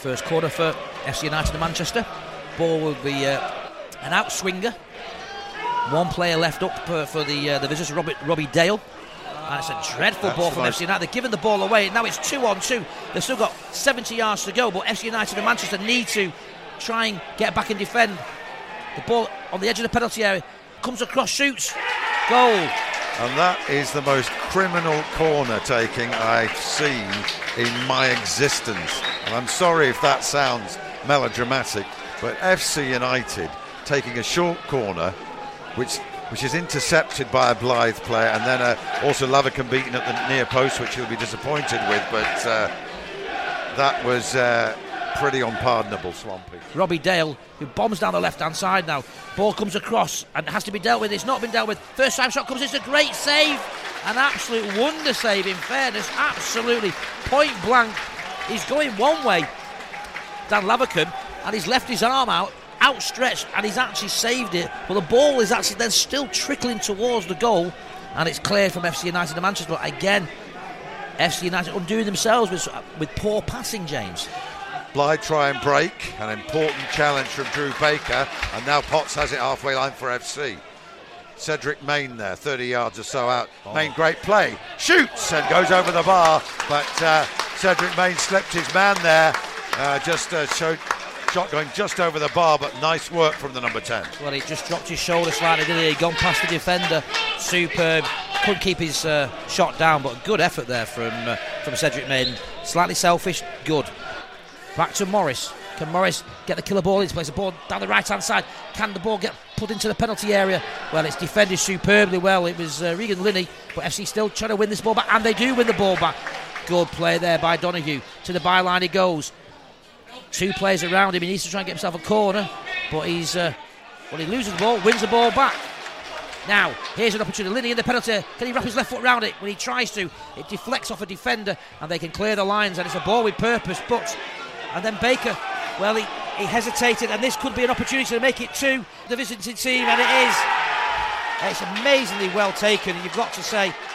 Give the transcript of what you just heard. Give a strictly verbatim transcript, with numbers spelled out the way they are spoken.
first corner for F C United of Manchester. Ball will be uh, an outswinger. One player left up uh, for the uh, the visitors, Robert, Robbie Dale. And it's a dreadful That's ball from nice. F C United. They've given the ball away. Now it's two on two. They've still got seventy yards to go, but F C United and Manchester need to try and get back and defend. The ball on the edge of the penalty area. Comes across, shoots. Goal. And that is the most criminal corner taking I've seen in my existence. And I'm sorry if that sounds melodramatic, but F C United taking a short corner, which which is intercepted by a Blythe player, and then uh, also Lavercombe beaten at the near post, which he'll be disappointed with, but uh, that was uh, pretty unpardonable, Swampy. Robbie Dale, who bombs down the left-hand side now. Ball comes across and has to be dealt with. It's not been dealt with. First time shot comes, it's a great save. An absolute wonder save, in fairness. Absolutely point blank. He's going one way, Dan Lavercombe, and he's left his arm out, outstretched, and he's actually saved it. But the ball is actually then still trickling towards the goal, and it's cleared from F C United and Manchester. But again, F C United undoing themselves with, with poor passing, James. Blythe try and break, an important challenge from Drew Baker, and now Potts has it halfway line for F C. Cedric Main there, thirty yards or so out. Oh. Main, great play, shoots and goes over the bar, but uh, Cedric Main slipped his man there, uh, just uh, showed shot going just over the bar, but nice work from the number ten. Well, he just dropped his shoulder slightly, didn't he? He'd gone past the defender, superb, couldn't keep his uh, shot down, but good effort there from, uh, from Cedric Main. Slightly selfish, good. Back to Morris. Can Morris get the killer ball into place? The ball down the right-hand side. Can the ball get put into the penalty area? Well, it's defended superbly well. It was uh, Regan Linney, but F C still trying to win this ball back, and they do win the ball back. Good play there by Donoghue. To the byline he goes. Two players around him. He needs to try and get himself a corner, but he's uh, well, he loses the ball, wins the ball back. Now, here's an opportunity. Linney in the penalty. Can he wrap his left foot around it? When he tries to, it deflects off a defender, and they can clear the lines, and it's a ball with purpose, but... And then Baker, well, he, he hesitated, and this could be an opportunity to make it two, the visiting team, and it is. It's amazingly well taken, and you've got to say,